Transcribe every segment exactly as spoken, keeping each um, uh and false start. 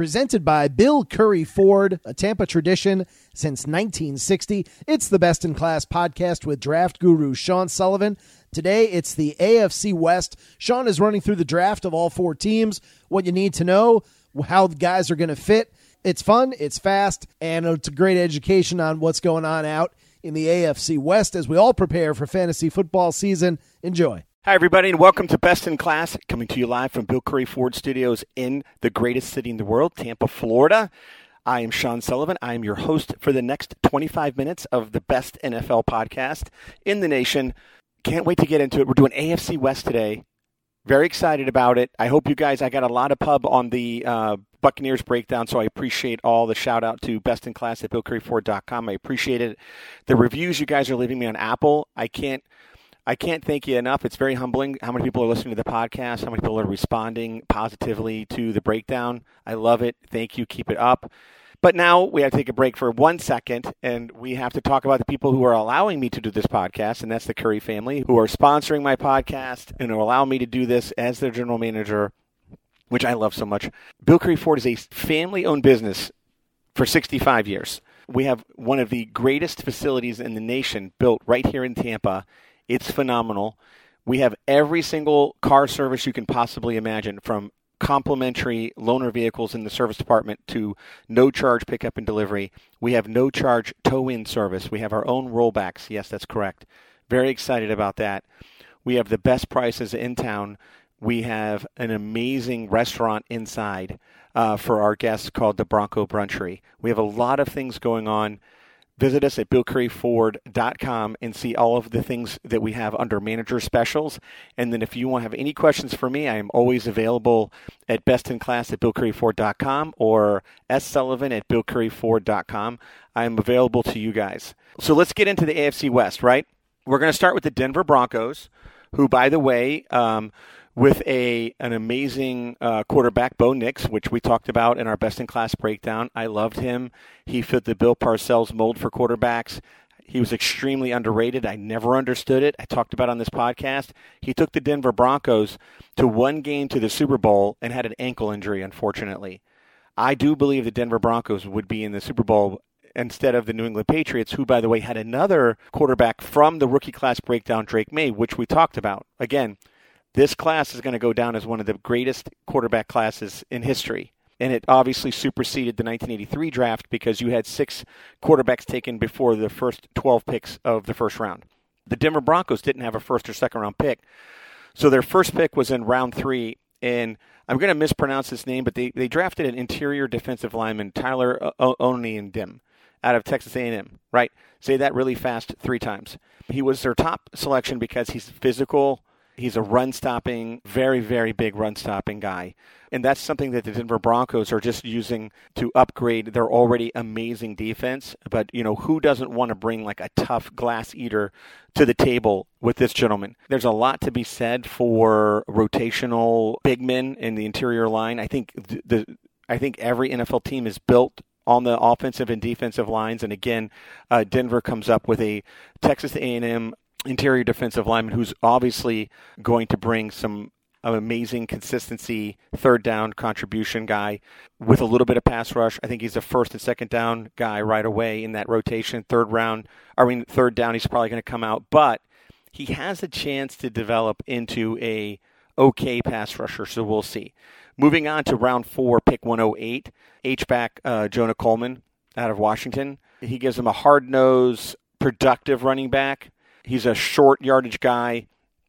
Presented by Bill Curry Ford, a Tampa tradition since nineteen sixty. It's the Best in Class podcast with draft guru Sean Sullivan. Today, it's the A F C West. Sean is running through the draft of all four teams, what you need to know, how the guys are going to fit. It's fun, it's fast, and it's a great education on what's going on out in the A F C West as we all prepare for fantasy football season. Enjoy. Hi, everybody, and welcome to Best in Class, coming to you live from Bill Curry Ford Studios in the greatest city in the world, Tampa, Florida. I am Sean Sullivan. I am your host for the next twenty-five minutes of the best N F L podcast in the nation. Can't wait to get into it. We're doing A F C West today. Very excited about it. I hope you guys, I got a lot of pub on the uh, Buccaneers breakdown, so I appreciate all the shout out to Best in Class at bill curry ford dot com. I appreciate it. The reviews you guys are leaving me on Apple, I can't I can't thank you enough. It's very humbling how many people are listening to the podcast, how many people are responding positively to the breakdown. I love it. Thank you. Keep it up. But now we have to take a break for one second, and we have to talk about the people who are allowing me to do this podcast, and that's the Curry family, who are sponsoring my podcast and will allow me to do this as their general manager, which I love so much. Bill Curry Ford is a family-owned business for sixty-five years. We have one of the greatest facilities in the nation built right here in Tampa. It's phenomenal. We have every single car service you can possibly imagine, from complimentary loaner vehicles in the service department to no-charge pickup and delivery. We have no-charge tow-in service. We have our own rollbacks. Yes, that's correct. Very excited about that. We have the best prices in town. We have an amazing restaurant inside uh, for our guests called the Bronco Brunchery. We have a lot of things going on. Visit us at bill curry ford dot com and see all of the things that we have under manager specials. And then if you want to have any questions for me, I am always available at bestinclass at bill curry ford dot com or s sullivan at bill curry ford dot com. I am available to you guys. So let's get into the A F C West, right? We're going to start with the Denver Broncos, who, by the way, um, with a an amazing uh, quarterback, Bo Nix, which we talked about in our best-in-class breakdown. I loved him. He fit the Bill Parcells mold for quarterbacks. He was extremely underrated. I never understood it. I talked about it on this podcast. He took the Denver Broncos to one game to the Super Bowl and had an ankle injury, unfortunately. I do believe the Denver Broncos would be in the Super Bowl instead of the New England Patriots, who, by the way, had another quarterback from the rookie class breakdown, Drake May, which we talked about. Again, this class is going to go down as one of the greatest quarterback classes in history. And it obviously superseded the nineteen eighty-three draft because you had six quarterbacks taken before the first twelve picks of the first round. The Denver Broncos didn't have a first or second round pick. So their first pick was in round three. And I'm going to mispronounce his name, but they, they drafted an interior defensive lineman, Tyler Oniendim, out of Texas A and M, right? Say that really fast three times. He was their top selection because he's physical. He's a run-stopping, very, very big run-stopping guy. And that's something that the Denver Broncos are just using to upgrade their already amazing defense. But, you know, who doesn't want to bring like a tough glass eater to the table with this gentleman? There's a lot to be said for rotational big men in the interior line. I think the, the I think every N F L team is built on the offensive and defensive lines. And again, uh, Denver comes up with a Texas A and M interior defensive lineman who's obviously going to bring some amazing consistency, third down contribution guy with a little bit of pass rush. I think he's a first and second down guy right away in that rotation. Third round, I mean, third down, he's probably going to come out, but he has a chance to develop into a okay pass rusher, so we'll see. Moving on to round four, pick one oh eight, H-back uh, Jonah Coleman out of Washington. He gives him a hard-nosed, productive running back. He's a short yardage guy.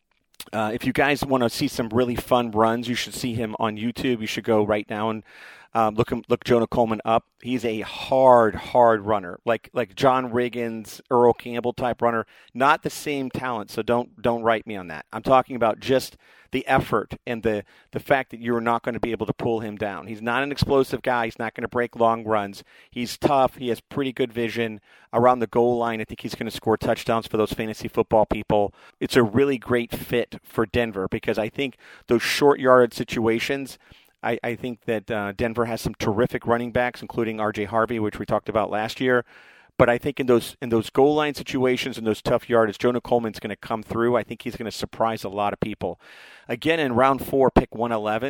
Uh, if you guys want to see some really fun runs, you should see him on YouTube. You should go right now and um, look him, look Jonah Coleman up. He's a hard, hard runner, like like John Riggins, Earl Campbell type runner. Not the same talent, so don't don't write me on that. I'm talking about just the effort and the the fact that you're not going to be able to pull him down. He's not an explosive guy. He's not going to break long runs. He's tough. He has pretty good vision around the goal line. I think he's going to score touchdowns for those fantasy football people. It's a really great fit for Denver because I think those short yardage situations, I, I think that uh, Denver has some terrific running backs, including R J Harvey, which we talked about last year. But I think in those in those goal line situations and those tough yardage, Jonah Coleman's going to come through. I think he's going to surprise a lot of people. Again, in round four, pick one eleven,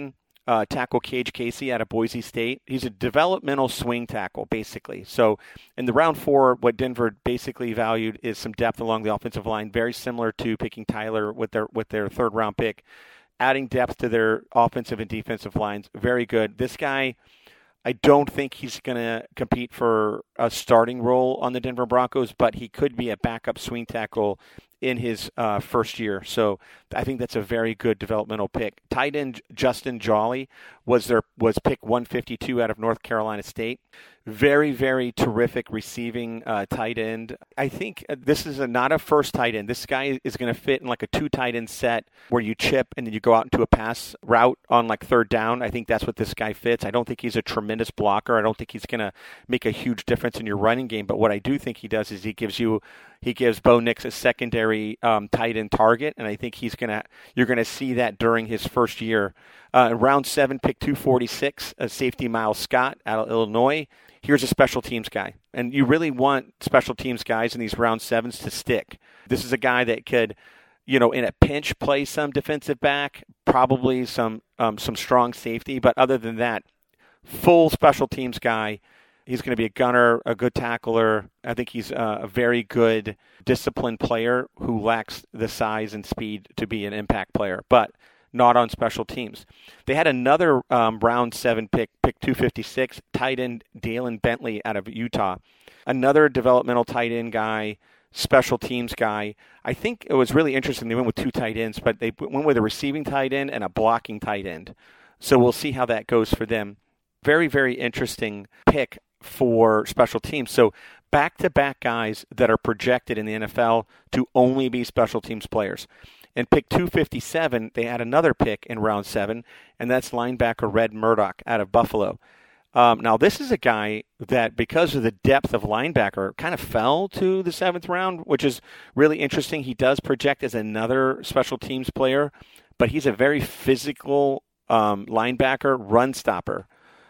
uh, tackle Cage Casey out of Boise State. He's a developmental swing tackle, basically. So in the round four, what Denver basically valued is some depth along the offensive line, very similar to picking Tyler with their with their third round pick, adding depth to their offensive and defensive lines. Very good. This guy, I don't think he's going to compete for a starting role on the Denver Broncos, but he could be a backup swing tackle in his uh, first year. So I think that's a very good developmental pick. Tight end Justin Jolly was their was pick one fifty-two out of North Carolina State. Very, very terrific receiving uh, tight end. I think this is a, not a first tight end. This guy is going to fit in like a two tight end set where you chip and then you go out into a pass route on like third down. I think that's what this guy fits. I don't think he's a tremendous blocker. I don't think he's going to make a huge difference in your running game. But what I do think he does is he gives you, he gives Bo Nix a secondary um, tight end target, and I think he's gonna, you're going to see that during his first year. Uh, round seven, pick two forty-six, a safety Miles Scott out of Illinois. Here's a special teams guy. And you really want special teams guys in these round sevens to stick. This is a guy that could, you know, in a pinch play some defensive back, probably some um, some strong safety. But other than that, full special teams guy. He's going to be a gunner, a good tackler. I think he's a very good disciplined player who lacks the size and speed to be an impact player, but not on special teams. They had another um, round seven pick, pick two fifty-six, tight end Dalen Bentley out of Utah. Another developmental tight end guy, special teams guy. I think it was really interesting. They went with two tight ends, but they went with a receiving tight end and a blocking tight end. So we'll see how that goes for them. Very, very interesting pick for special teams. So back-to-back guys that are projected in the N F L to only be special teams players. And pick two fifty-seven, they had another pick in round seven, and that's linebacker Red Murdoch out of Buffalo. Um, now, this is a guy that, because of the depth of linebacker, kind of fell to the seventh round, which is really interesting. He does project as another special teams player, but he's a very physical um, linebacker, run stopper.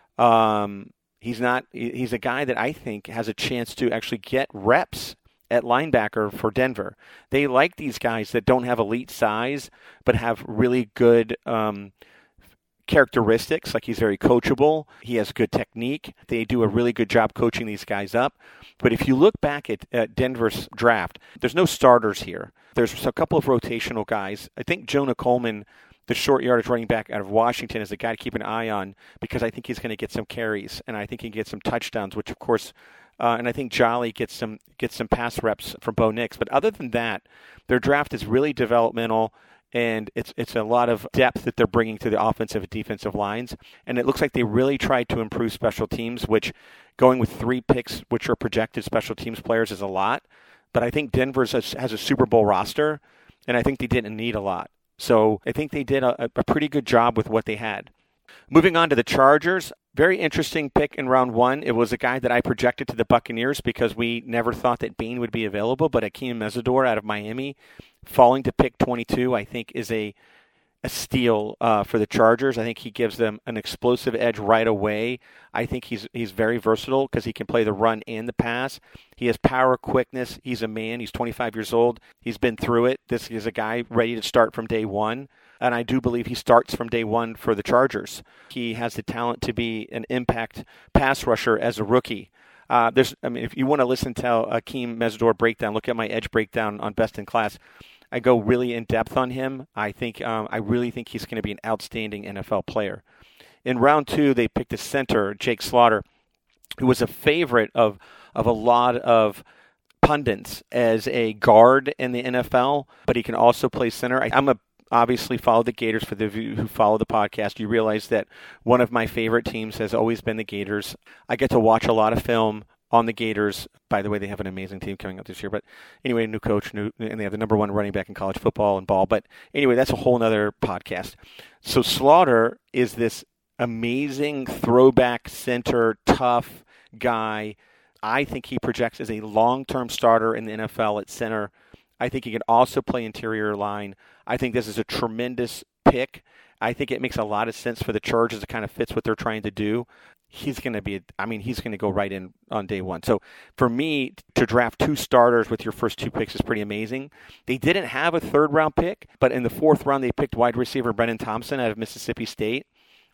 Um, he's not. He's a guy that I think has a chance to actually get reps at linebacker for Denver. They like these guys that don't have elite size, but have really good um, characteristics. Like, he's very coachable. He has good technique. They do a really good job coaching these guys up. But if you look back at, at Denver's draft, there's no starters here. There's a couple of rotational guys. I think Jonah Coleman, the short yardage running back out of Washington, is a guy to keep an eye on because I think he's going to get some carries, and I think he can get some touchdowns, which, of course, Uh, and I think Jolly gets some gets some pass reps from Bo Nix. But other than that, their draft is really developmental, and it's it's a lot of depth that they're bringing to the offensive and defensive lines. And it looks like they really tried to improve special teams, which going with three picks, which are projected special teams players, is a lot. But I think Denver has, has a Super Bowl roster, and I think they didn't need a lot. So I think they did a, a pretty good job with what they had. Moving on to the Chargers, very interesting pick in round one. It was a guy that I projected to the Buccaneers because we never thought that Bain would be available, but Akeem Mesidor out of Miami falling to pick twenty-two, I think, is a a steal uh, for the Chargers. I think he gives them an explosive edge right away. I think he's he's very versatile because he can play the run and the pass. He has power, quickness. He's a man. He's twenty-five years old. He's been through it. This is a guy ready to start from day one. And I do believe he starts from day one for the Chargers. He has the talent to be an impact pass rusher as a rookie. Uh, there's, I mean, if you want to listen to Akeem Mesidor breakdown, look at my edge breakdown on Best in Class. I go really in depth on him. I think um, I really think he's going to be an outstanding N F L player. In round two, they picked a center, Jake Slaughter, who was a favorite of of a lot of pundits as a guard in the N F L, but he can also play center. I, I'm a obviously follow the Gators. For the of you who follow the podcast, you realize that one of my favorite teams has always been the Gators. I get to watch a lot of film on the Gators. By the way, they have an amazing team coming up this year. But anyway, new coach, new, and they have the number one running back in college football and ball. But anyway, that's a whole nother podcast. So Slaughter is this amazing throwback center, tough guy. I think he projects as a long-term starter in the N F L at center. I think he can also play interior line. I think this is a tremendous pick. I think it makes a lot of sense for the Chargers. It kind of fits what they're trying to do. He's going to be, I mean, he's going to go right in on day one. So for me, to draft two starters with your first two picks is pretty amazing. They didn't have a third round pick, but in the fourth round, they picked wide receiver Brennan Thompson out of Mississippi State.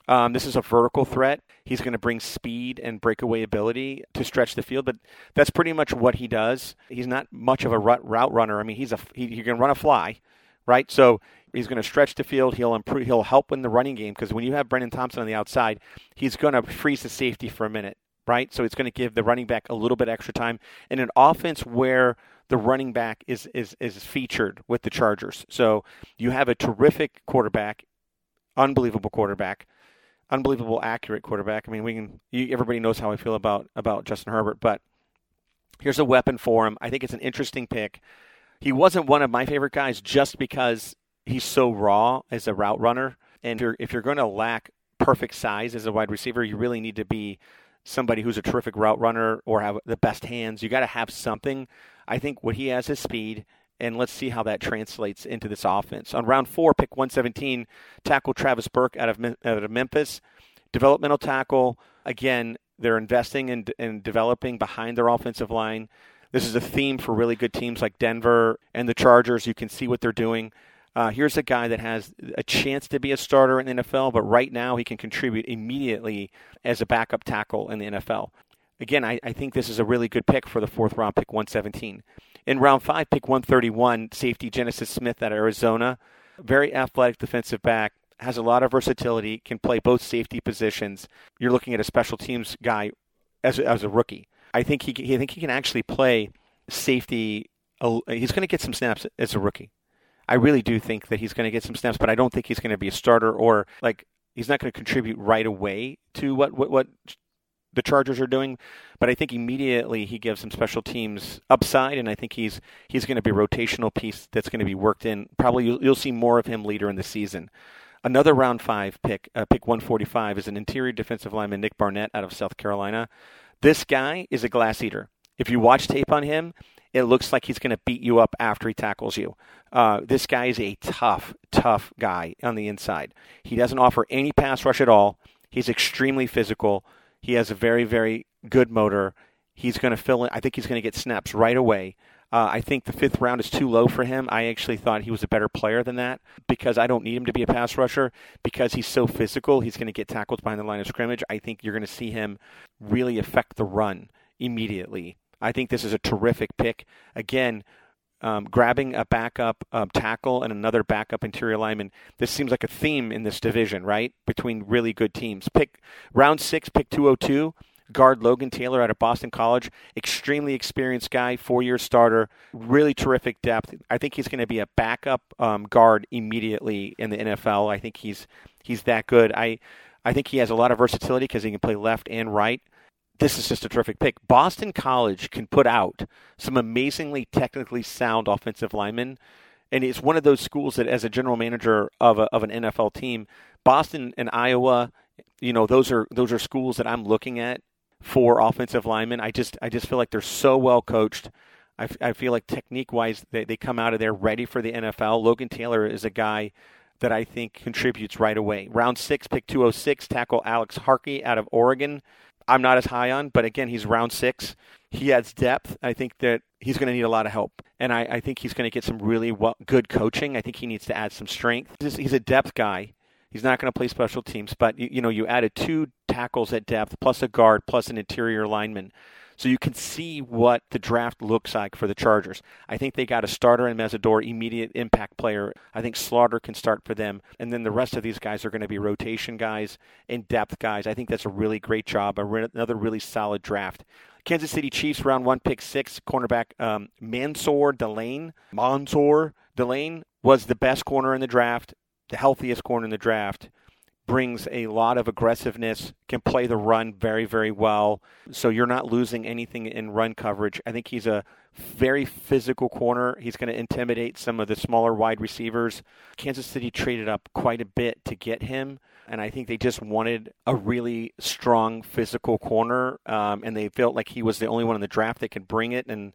Um, this is a vertical threat. He's going to bring speed and breakaway ability to stretch the field, but that's pretty much what he does. He's not much of a route runner. I mean, he's a he, he can run a fly, right? So he's going to stretch the field. He'll improve. He'll help in the running game because when you have Brennan Thompson on the outside, he's going to freeze the safety for a minute, right? So it's going to give the running back a little bit extra time in an offense where the running back is is is featured with the Chargers. So you have a terrific quarterback, unbelievable quarterback. Unbelievable, accurate quarterback. I mean, we can. You, everybody knows how I feel about about Justin Herbert, but here's a weapon for him. I think it's an interesting pick. He wasn't one of my favorite guys just because he's so raw as a route runner. And if you're, if you're going to lack perfect size as a wide receiver, you really need to be somebody who's a terrific route runner or have the best hands. You got to have something. I think what he has is speed. And let's see how that translates into this offense. On round four, pick one seventeen, tackle Travis Burke out of, out of Memphis. Developmental tackle. Again, they're investing in, in developing behind their offensive line. This is a theme for really good teams like Denver and the Chargers. You can see what they're doing. Uh, here's a guy that has a chance to be a starter in the N F L, but right now he can contribute immediately as a backup tackle in the N F L. Again, I, I think this is a really good pick for the fourth round, pick one seventeen. In round five, pick one thirty-one, safety Genesis Smith out of Arizona. Very athletic defensive back, has a lot of versatility, can play both safety positions. You're looking at a special teams guy as a, as a rookie. I think he, I think he can actually play safety. He's going to get some snaps as a rookie. I really do think that he's going to get some snaps, but I don't think he's going to be a starter or like he's not going to contribute right away to what what, what the Chargers are doing, but I think immediately he gives some special teams upside, and I think he's he's going to be a rotational piece that's going to be worked in. Probably you'll, you'll see more of him later in the season. Another round five pick, uh, pick one forty-five, is an interior defensive lineman, Nick Barnett out of South Carolina. This guy is a glass eater. If you watch tape on him, it looks like he's going to beat you up after he tackles you. Uh, this guy is a tough, tough guy on the inside. He doesn't offer any pass rush at all. He's extremely physical. He has a very, very good motor. He's going to fill in. I think he's going to get snaps right away. Uh, I think the fifth round is too low for him. I actually thought he was a better player than that because I don't need him to be a pass rusher because he's so physical. He's going to get tackled behind the line of scrimmage. I think you're going to see him really affect the run immediately. I think this is a terrific pick. Again, um, grabbing a backup um, tackle and another backup interior lineman. This seems like a theme in this division, right? Between really good teams. Pick round six, pick two oh two. Guard Logan Taylor out of Boston College. Extremely experienced guy, four-year starter. Really terrific depth. I think he's going to be a backup um, guard immediately in the N F L. I think he's he's that good. I I think he has a lot of versatility because he can play left and right. This is just a terrific pick. Boston College can put out some amazingly technically sound offensive linemen, and it's one of those schools that, as a general manager of a, of an N F L team, Boston and Iowa, you know, those are those are schools that I'm looking at for offensive linemen. I just I just feel like they're so well coached. I, f- I feel like technique-wise, they, they come out of there ready for the N F L. Logan Taylor is a guy that I think contributes right away. Round six, pick two oh six, tackle Alex Harkey out of Oregon. I'm not as high on, but again, he's round six. He adds depth. I think that he's going to need a lot of help, and I, I think he's going to get some really well, good coaching. I think he needs to add some strength. He's, he's a depth guy. He's not going to play special teams, but you, you know, you added two tackles at depth, plus a guard, plus an interior lineman. So you can see what the draft looks like for the Chargers. I think they got a starter in Mesidor, immediate impact player. I think Slaughter can start for them. And then the rest of these guys are going to be rotation guys and depth guys. I think that's a really great job, another really solid draft. Kansas City Chiefs, round one, pick six, cornerback um, Mansour Delane. Mansour Delane was the best corner in the draft, the healthiest corner in the draft. Brings a lot of aggressiveness, can play the run very, very well. So you're not losing anything in run coverage. I think he's a very physical corner. He's going to intimidate some of the smaller wide receivers. Kansas City traded up quite a bit to get him, and I think they just wanted a really strong physical corner, um, and they felt like he was the only one in the draft that could bring it. And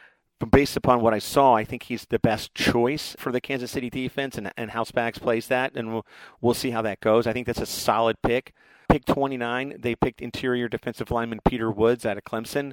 based upon what I saw, I think he's the best choice for the Kansas City defense, and, and how Spags plays that, and we'll, we'll see how that goes. I think that's a solid pick. Pick twenty-nine, they picked interior defensive lineman Peter Woods out of Clemson.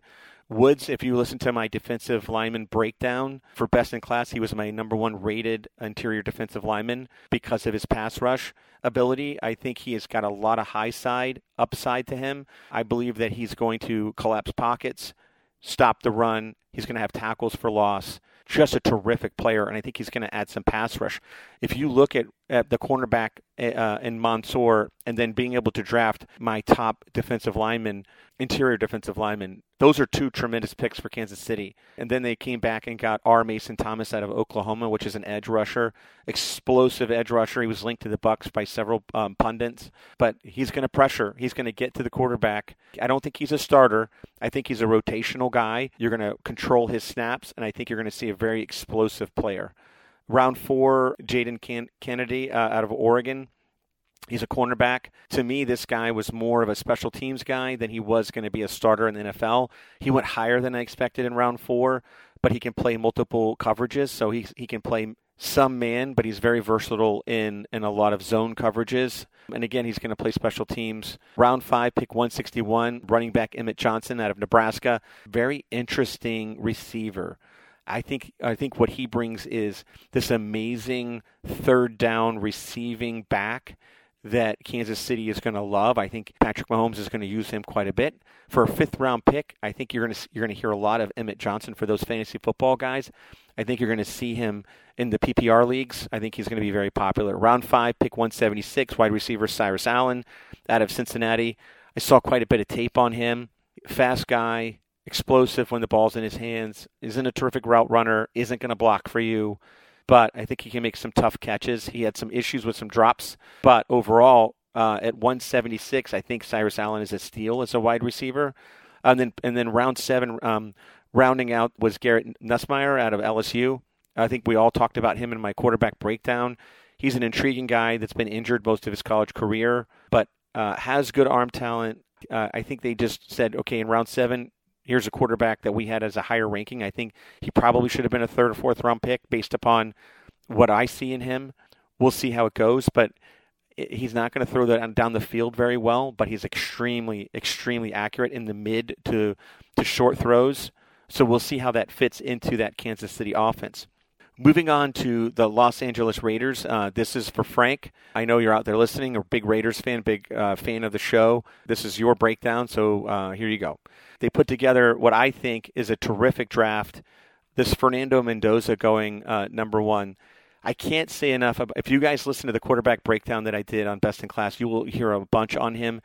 Woods, if you listen to my defensive lineman breakdown for best in class, he was my number one rated interior defensive lineman because of his pass rush ability. I think he has got a lot of high side, upside to him. I believe that he's going to collapse pockets, stop the run. He's going to have tackles for loss. Just a terrific player, and I think he's going to add some pass rush. If you look at, at the cornerback uh, in Mansour and then being able to draft my top defensive lineman, interior defensive lineman, those are two tremendous picks for Kansas City. And then they came back and got R. Mason Thomas out of Oklahoma, which is an edge rusher, explosive edge rusher. He was linked to the Bucs by several um, pundits, but he's going to pressure. He's going to get to the quarterback. I don't think he's a starter. I think he's a rotational guy. You're going to control his snaps, and I think you're going to see a very explosive player. Round four, Jaden Can- Kennedy uh, out of Oregon. He's a cornerback. To me, this guy was more of a special teams guy than he was going to be a starter in the N F L. He went higher than I expected in round four, but he can play multiple coverages, so he he can play some man, but he's very versatile in, in a lot of zone coverages. And again, he's going to play special teams. Round five, pick one sixty-one, running back Emmett Johnson out of Nebraska. Very interesting receiver. I think I think what he brings is this amazing third down receiving back that Kansas City is going to love. I think Patrick Mahomes is going to use him quite a bit. For a fifth round pick, I think you're going to you're going to hear a lot of Emmett Johnson for those fantasy football guys. I think you're going to see him in the P P R leagues. I think he's going to be very popular. Round five, pick one seventy-six, wide receiver Cyrus Allen out of Cincinnati. I saw quite a bit of tape on him. Fast guy, explosive when the ball's in his hands, isn't a terrific route runner, isn't going to block for you, but I think he can make some tough catches. He had some issues with some drops, but overall, uh, at one seventy-six, I think Cyrus Allen is a steal as a wide receiver. And then and then round seven, um, rounding out was Garrett Nussmeier out of L S U. I think we all talked about him in my quarterback breakdown. He's an intriguing guy that's been injured most of his college career, but uh, has good arm talent. Uh, I think they just said, okay, in round seven, here's a quarterback that we had as a higher ranking. I think he probably should have been a third or fourth round pick based upon what I see in him. We'll see how it goes, but he's not going to throw that down the field very well, but he's extremely, extremely accurate in the mid to, to short throws. So we'll see how that fits into that Kansas City offense. Moving on to the Los Angeles Raiders. Uh, this is for Frank. I know you're out there listening, a big Raiders fan, big uh, fan of the show. This is your breakdown, so uh, here you go. They put together what I think is a terrific draft. This Fernando Mendoza going uh, number one. I can't say enough. About, if you guys listen to the quarterback breakdown that I did on Best in Class, you will hear a bunch on him.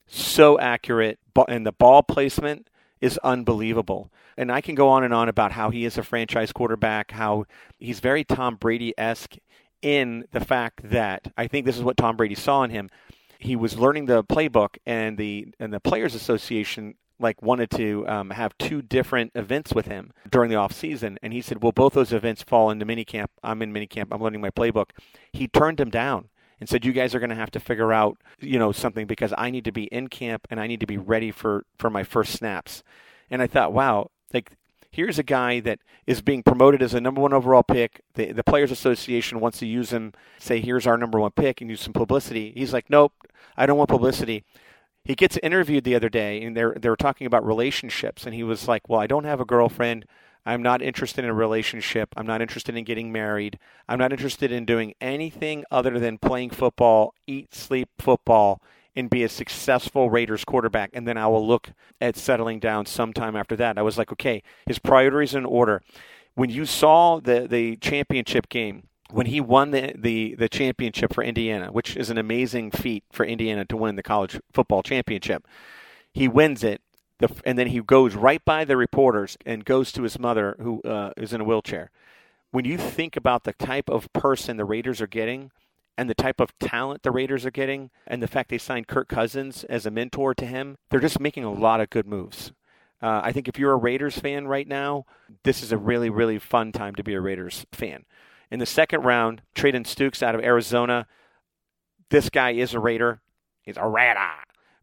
So accurate, and the ball placement is unbelievable. And I can go on and on about how he is a franchise quarterback, how he's very Tom Brady-esque in the fact that I think this is what Tom Brady saw in him. He was learning the playbook, and the and the Players Association like wanted to um, have two different events with him during the off season, and he said, "Well, both those events fall into minicamp. I'm in minicamp. I'm learning my playbook." He turned him down and said, "You guys are going to have to figure out, you know, something because I need to be in camp and I need to be ready for, for my first snaps." And I thought, wow, like here's a guy that is being promoted as a number one overall pick. The the Players Association wants to use him, say, here's our number one pick, and use some publicity. He's like, nope, I don't want publicity. He gets interviewed the other day, and they're they were talking about relationships, and he was like, well, I don't have a girlfriend. I'm not interested in a relationship. I'm not interested in getting married. I'm not interested in doing anything other than playing football, eat, sleep football, and be a successful Raiders quarterback, and then I will look at settling down sometime after that. I was like, okay, his priorities in order. When you saw the, the championship game, when he won the, the, the championship for Indiana, which is an amazing feat for Indiana to win the college football championship, he wins it, the, and then he goes right by the reporters and goes to his mother, who uh, is in a wheelchair. When you think about the type of person the Raiders are getting, and the type of talent the Raiders are getting, and the fact they signed Kirk Cousins as a mentor to him, they're just making a lot of good moves. Uh, I think if you're a Raiders fan right now, this is a really, really fun time to be a Raiders fan. In the second round, Trayden Stukes out of Arizona. This guy is a Raider. He's a Raider.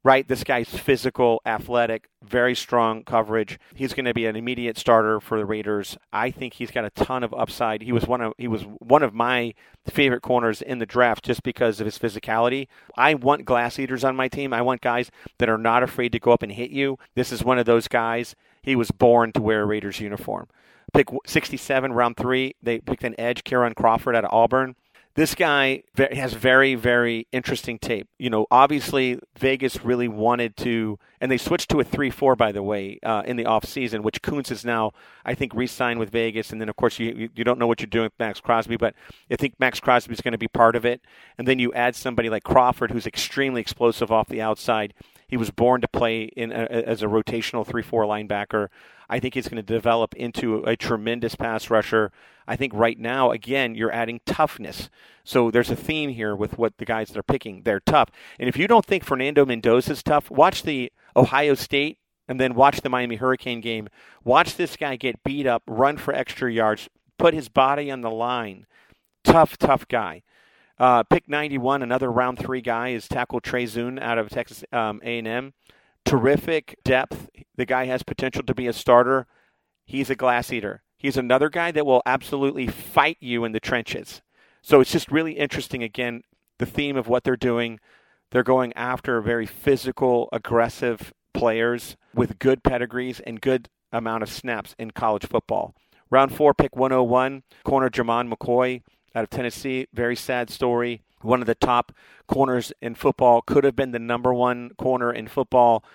right? This guy's physical, athletic, very strong coverage. He's going to be an immediate starter for the Raiders. I think he's got a ton of upside. He was one of he was one of my favorite corners in the draft just because of his physicality. I want glass eaters on my team. I want guys that are not afraid to go up and hit you. This is one of those guys. He was born to wear a Raiders uniform. Pick sixty-seven, round three. They picked an edge, Kieran Crawford out of Auburn. This guy has very, very interesting tape. You know, obviously Vegas really wanted to, and they switched to a three four, by the way, uh, in the offseason, which Kuntz is now, I think, re-signed with Vegas. And then, of course, you you don't know what you're doing with Max Crosby, but I think Max Crosby is going to be part of it. And then you add somebody like Crawford, who's extremely explosive off the outside. He was born to play in a, as a rotational three four linebacker. I think he's going to develop into a tremendous pass rusher. I think right now, again, you're adding toughness. So there's a theme here with what the guys that are picking. They're tough. And if you don't think Fernando Mendoza's tough, watch the Ohio State and then watch the Miami Hurricane game. Watch this guy get beat up, run for extra yards, put his body on the line. Tough, tough guy. Uh, pick ninety-one, another round three guy, is tackle Trey Zune out of Texas um, A and M. Terrific depth. The guy has potential to be a starter. He's a glass eater. He's another guy that will absolutely fight you in the trenches. So it's just really interesting, again, the theme of what they're doing. They're going after very physical, aggressive players with good pedigrees and good amount of snaps in college football. Round four, pick one oh one, corner Jermon McCoy out of Tennessee. Very sad story. One of the top corners in football, could have been the number one corner in football,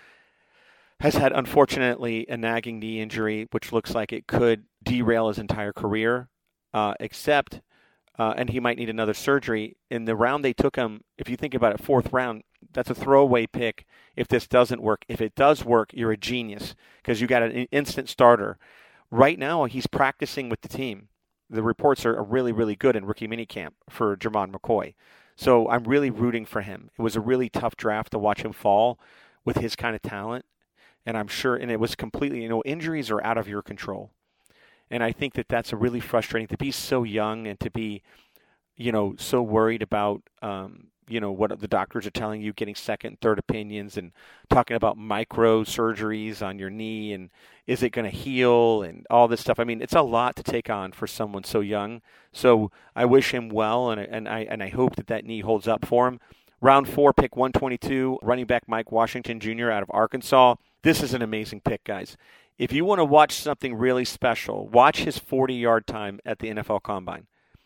has had, unfortunately, a nagging knee injury, which looks like it could derail his entire career, uh, except, uh, and he might need another surgery. In the round they took him, if you think about it, fourth round, that's a throwaway pick if this doesn't work. If it does work, you're a genius because you got an instant starter. Right now, he's practicing with the team. The reports are really, really good in rookie minicamp for Jermon McCoy. So I'm really rooting for him. It was a really tough draft to watch him fall with his kind of talent. And I'm sure, and it was completely, you know, injuries are out of your control. And I think that that's a really frustrating, to be so young and to be, you know, so worried about, um, you know, what the doctors are telling you, getting second, third opinions and talking about micro surgeries on your knee and is it going to heal and all this stuff. I mean, it's a lot to take on for someone so young. So I wish him well, and, and, I, and I hope that that knee holds up for him. Round four, pick one twenty-two, running back Mike Washington Junior out of Arkansas. This is an amazing pick, guys. If you want to watch something really special, watch his forty-yard time at the N F L Combine.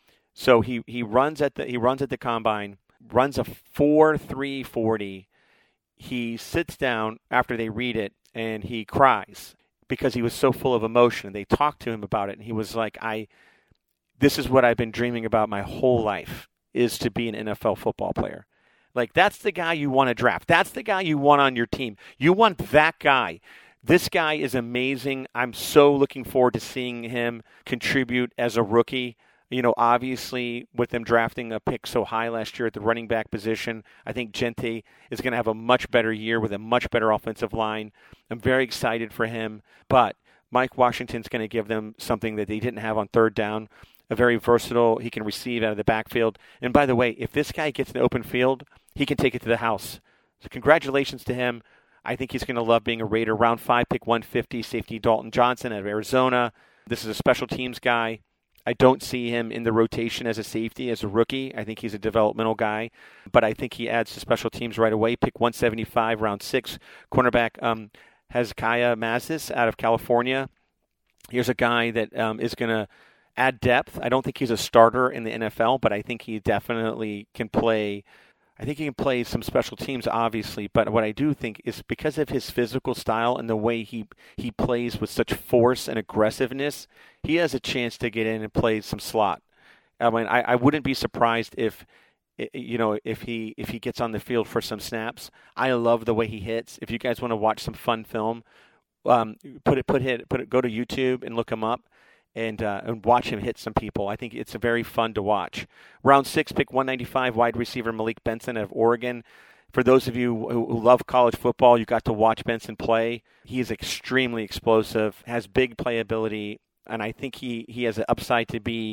So he, he runs at the he runs at the Combine, runs a four three forty. He sits down after they read it, and he cries because he was so full of emotion. They talked to him about it, and he was like, "I, this is what I've been dreaming about my whole life, is to be an N F L football player." Like, that's the guy you want to draft. That's the guy you want on your team. You want that guy. This guy is amazing. I'm so looking forward to seeing him contribute as a rookie. You know, obviously, with them drafting a pick so high last year at the running back position, I think Gente is going to have a much better year with a much better offensive line. I'm very excited for him. But Mike Washington's going to give them something that they didn't have on third down. A very versatile, he can receive out of the backfield. And by the way, if this guy gets an open field, he can take it to the house. So congratulations to him. I think he's going to love being a Raider. Round five, pick one fifty, safety Dalton Johnson out of Arizona. This is a special teams guy. I don't see him in the rotation as a safety, as a rookie. I think he's a developmental guy. But I think he adds to special teams right away. Pick one seventy-five, round six. Cornerback um, Hezekiah Mazis out of California. Here's a guy that um, is going to add depth. I don't think he's a starter in the N F L, but I think he definitely can play. I think he can play some special teams, obviously. But what I do think is because of his physical style and the way he he plays with such force and aggressiveness, he has a chance to get in and play some slot. I mean, I, I wouldn't be surprised if, you know, if he if he gets on the field for some snaps. I love the way he hits. If you guys want to watch some fun film, um, put it put it put it go to YouTube and look him up. And, uh, and watch him hit some people. I think it's a very fun to watch. Round six, pick one ninety-five, wide receiver Malik Benson of Oregon. For those of you who, who love college football, you got to watch Benson play. He is extremely explosive, has big playability, and I think he, he has an upside to be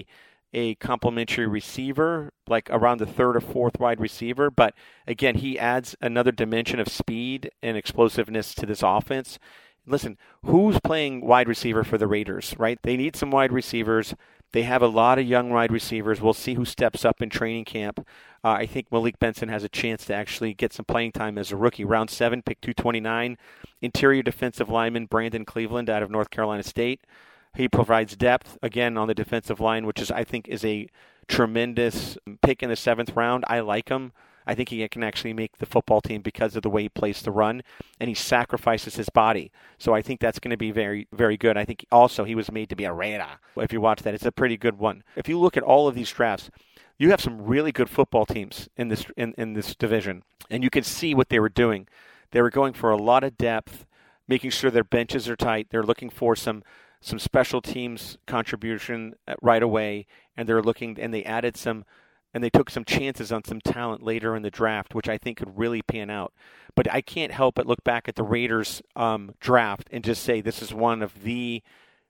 a complimentary receiver, like around the third or fourth wide receiver. But again, he adds another dimension of speed and explosiveness to this offense. Listen, who's playing wide receiver for the Raiders, right? They need some wide receivers. They have a lot of young wide receivers. We'll see who steps up in training camp. Uh, I think Malik Benson has a chance to actually get some playing time as a rookie. Round seven, pick two twenty-nine. Interior defensive lineman Brandon Cleveland out of North Carolina State. He provides depth, again, on the defensive line, which is I think is a tremendous pick in the seventh round. I like him. I think he can actually make the football team because of the way he plays the run, and he sacrifices his body. So I think that's going to be very, very good. I think also he was made to be a Raider. If you watch that, it's a pretty good one. If you look at all of these drafts, you have some really good football teams in this in, in this division, and you can see what they were doing. They were going for a lot of depth, making sure their benches are tight. They're looking for some some special teams contribution right away, and they're looking and they added some. And they took some chances on some talent later in the draft, which I think could really pan out. But I can't help but look back at the Raiders um, draft and just say this is one of the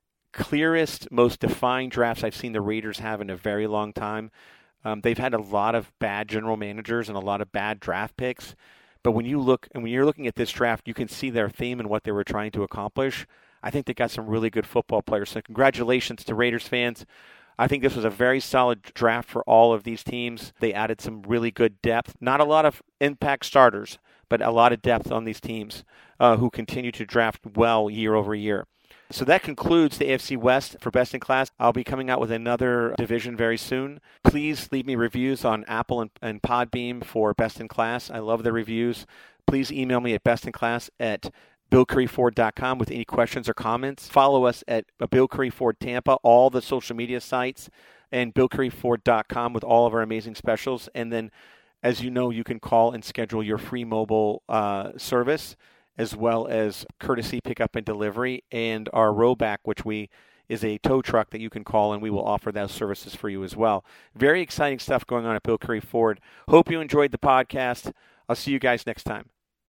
clearest, most defined drafts I've seen the Raiders have in a very long time. Um, they've had a lot of bad general managers and a lot of bad draft picks. But when you look and when you're looking at this draft, you can see their theme and what they were trying to accomplish. I think they got some really good football players. So congratulations to Raiders fans. I think this was a very solid draft for all of these teams. They added some really good depth. Not a lot of impact starters, but a lot of depth on these teams uh, who continue to draft well year over year. So that concludes the A F C West for Best in Class. I'll be coming out with another division very soon. Please leave me reviews on Apple and, and Podbeam for Best in Class. I love the reviews. Please email me at bestinclass at bill curry ford dot com with any questions or comments. Follow us at Bill Curry Ford Tampa, all the social media sites, and bill curry ford dot com with all of our amazing specials. And then, as you know, you can call and schedule your free mobile uh, service, as well as courtesy pickup and delivery, and our Rowback, which we is a tow truck that you can call, and we will offer those services for you as well. Very exciting stuff going on at Bill Curry Ford. Hope you enjoyed the podcast. I'll see you guys next time.